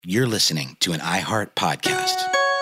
You're listening to an iHeart podcast.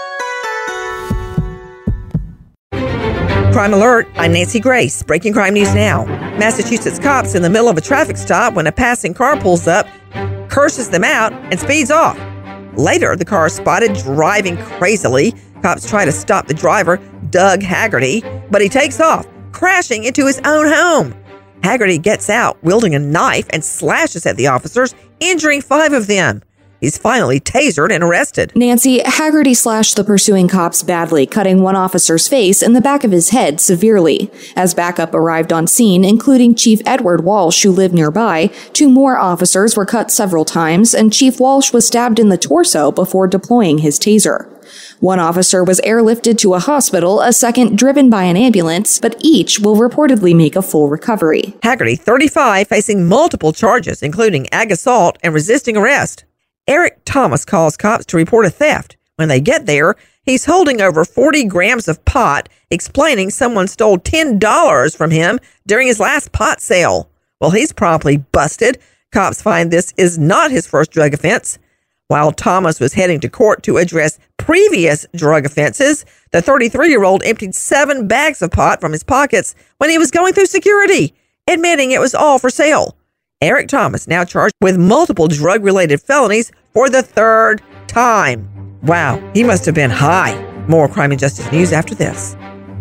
Crime Alert, I'm Nancy Grace. Breaking crime news now. Massachusetts cops in the middle of a traffic stop when a passing car pulls up, curses them out, and speeds off. Later, the car is spotted driving crazily. Cops try to stop the driver, Doug Haggerty, but he takes off, crashing into his own home. Haggerty gets out, wielding a knife, and slashes at the officers, injuring 5 of them. He's finally tasered and arrested. Nancy, Haggerty slashed the pursuing cops badly, cutting one officer's face and the back of his head severely. As backup arrived on scene, including Chief Edward Walsh, who lived nearby, 2 more officers were cut several times, and Chief Walsh was stabbed in the torso before deploying his taser. One officer was airlifted to a hospital, a second driven by an ambulance, but each will reportedly make a full recovery. Haggerty, 35, facing multiple charges, including ag assault and resisting arrest. Eric Thomas calls cops to report a theft. When they get there, he's holding over 40 grams of pot, explaining someone stole $10 from him during his last pot sale. Well, he's promptly busted. Cops find this is not his first drug offense. While Thomas was heading to court to address previous drug offenses, the 33-year-old emptied 7 bags of pot from his pockets when he was going through security, admitting it was all for sale. Eric Thomas now charged with multiple drug-related felonies for the 3rd time. Wow, he must have been high. More crime and justice news after this.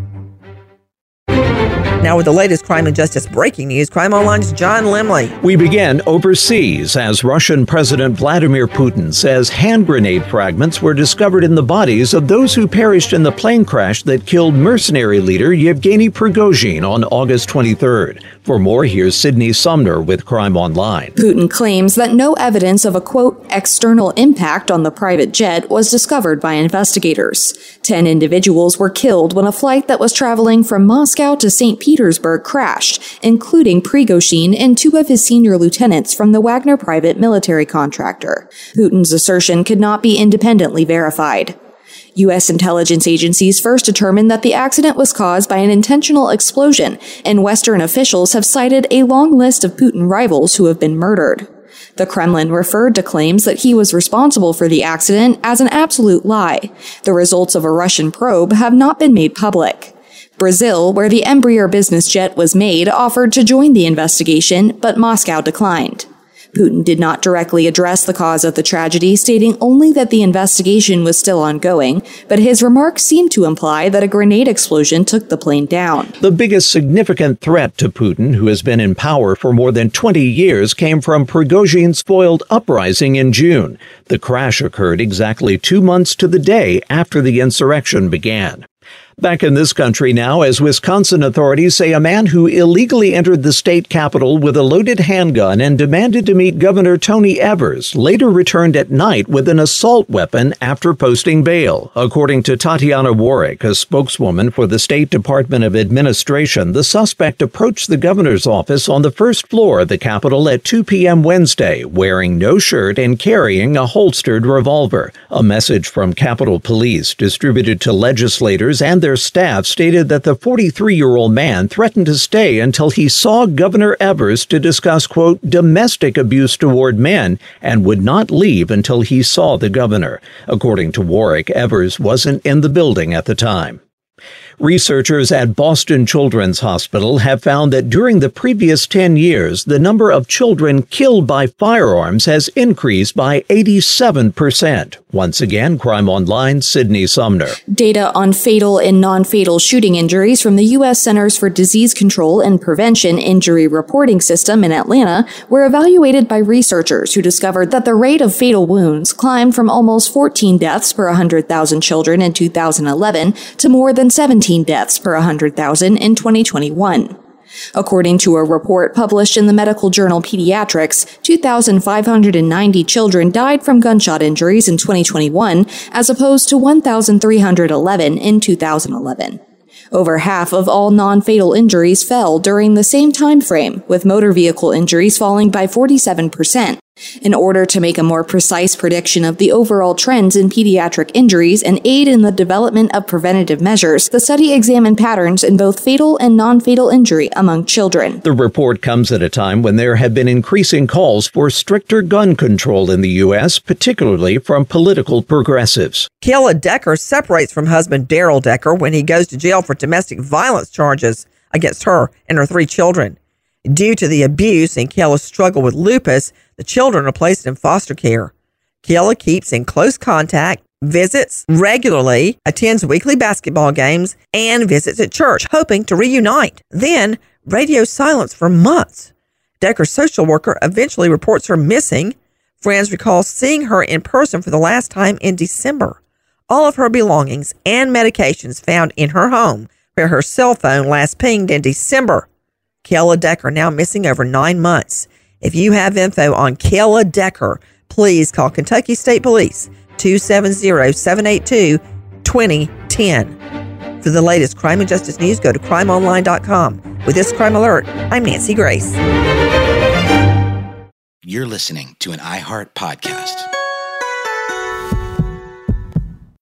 Now with the latest crime and justice breaking news, Crime Online's John Limley. We begin overseas as Russian President Vladimir Putin says hand grenade fragments were discovered in the bodies of those who perished in the plane crash that killed mercenary leader Yevgeny Prigozhin on August 23rd. For more, here's Sydney Sumner with Crime Online. Putin claims that no evidence of a, quote, external impact on the private jet was discovered by investigators. 10 individuals were killed when a flight that was traveling from Moscow to St. Petersburg crashed, including Prigozhin and 2 of his senior lieutenants from the Wagner private military contractor. Putin's assertion could not be independently verified. U.S. intelligence agencies first determined that the accident was caused by an intentional explosion, and Western officials have cited a long list of Putin rivals who have been murdered. The Kremlin referred to claims that he was responsible for the accident as an absolute lie. The results of a Russian probe have not been made public. Brazil, where the Embraer business jet was made, offered to join the investigation, but Moscow declined. Putin did not directly address the cause of the tragedy, stating only that the investigation was still ongoing, but his remarks seemed to imply that a grenade explosion took the plane down. The biggest significant threat to Putin, who has been in power for more than 20 years, came from Prigozhin's foiled uprising in June. The crash occurred exactly 2 months to the day after the insurrection began. Back in this country now, as Wisconsin authorities say a man who illegally entered the state capitol with a loaded handgun and demanded to meet Governor Tony Evers later returned at night with an assault weapon after posting bail. According to Tatiana Warwick, a spokeswoman for the State Department of Administration, the suspect approached the governor's office on the first floor of the Capitol at 2 p.m. Wednesday, wearing no shirt and carrying a holstered revolver. A message from Capitol Police distributed to legislators and their staff stated that the 43-year-old man threatened to stay until he saw Governor Evers to discuss, quote, domestic abuse toward men and would not leave until he saw the governor. According to Warwick, Evers wasn't in the building at the time. Researchers at Boston Children's Hospital have found that during the previous 10 years, the number of children killed by firearms has increased by 87%. Once again, Crime Online, Sydney Sumner. Data on fatal and non-fatal shooting injuries from the U.S. Centers for Disease Control and Prevention Injury Reporting System in Atlanta were evaluated by researchers who discovered that the rate of fatal wounds climbed from almost 14 deaths per 100,000 children in 2011 to more than 17 deaths per 100,000 in 2021. According to a report published in the medical journal Pediatrics, 2,590 children died from gunshot injuries in 2021, as opposed to 1,311 in 2011. Over half of all non-fatal injuries fell during the same time frame, with motor vehicle injuries falling by 47%. In order to make a more precise prediction of the overall trends in pediatric injuries and aid in the development of preventative measures, the study examined patterns in both fatal and non-fatal injury among children. The report comes at a time when there have been increasing calls for stricter gun control in the U.S., particularly from political progressives. Kayla Decker separates from husband Daryl Decker when he goes to jail for domestic violence charges against her and her 3 children. Due to the abuse and Kayla's struggle with lupus, the children are placed in foster care. Kayla keeps in close contact, visits regularly, attends weekly basketball games, and visits at church, hoping to reunite. Then, radio silence for months. Decker's social worker eventually reports her missing. Friends recall seeing her in person for the last time in December. All of her belongings and medications found in her home, where her cell phone last pinged in December. Kayla Decker now missing over 9 months. If you have info on Kayla Decker, please call Kentucky State Police 270-782-2010. For the latest crime and justice news, go to crimeonline.com. With this crime alert, I'm Nancy Grace. You're listening to an iHeart podcast.